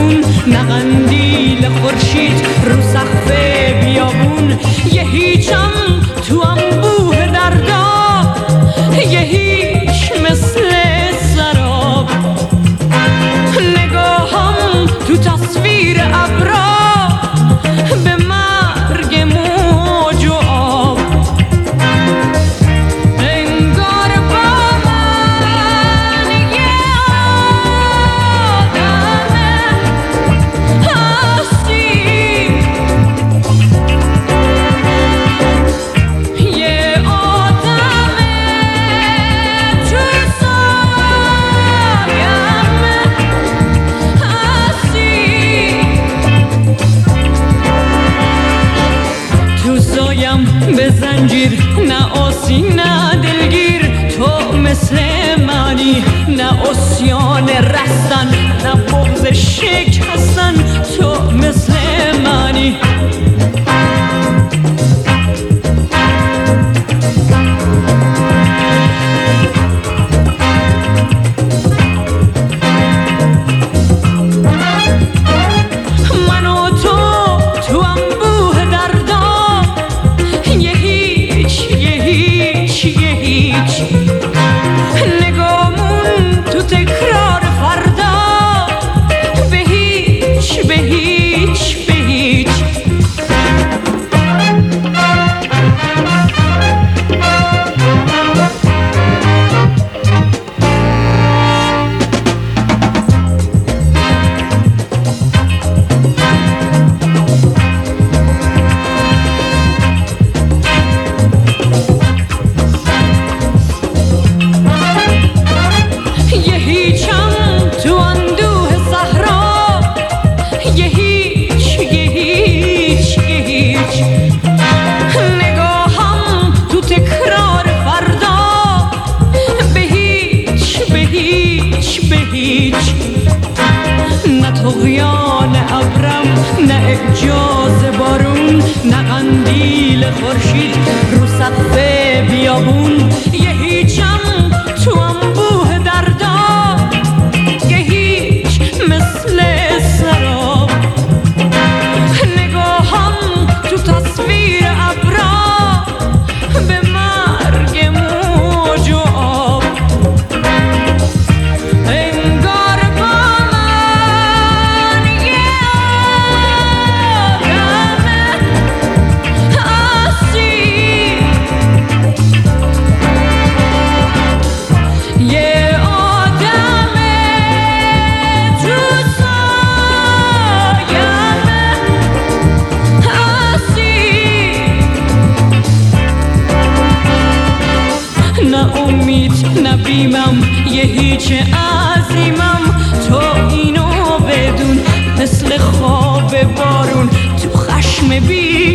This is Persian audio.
بیابون، نه قندیل خورشید رو سقف بیابون. یه هیچم تو انبوه دردا، یه هیچ مثل سراب. نگاهم تو تصویر ابرا، به مرگ موج و آب. انگار با من یه آدم هستی، یه آدم تو سایم هستی. تو سایم به زنجیر، نه آسی نه دلگیر. تو مثل منی، نه اسیان رستن، نه بغض شکستن. تو مثل منی. من و تو انبوه دردا، یه هیچ یه هیچ یه هیچ. نگامون تو تکرار فردا، به هیچ به هیچ به هیچ. یه هیچم تو اندوه صحرا، یه هیچ یه هیچ یه هیچ. نگاهم تو تکرار فردا، به هیچ به هیچ به هیچ. نه طغیان ابرم، نه اعجاز بارون، نه قندیل خورشید رو سقف بیابون. یه هیچم تو انبوه دردا، یه هیچ مثل سراب. نگاهم تو تصویر ابرا، به مرگ موج و آب. انگار با من یه آدم هستی، یه آدم تو سایم هستی. نه امید نه بیمم، یه هیچ عظیمم. تو اینو بدون، مثل خواب بارون تو خشم بی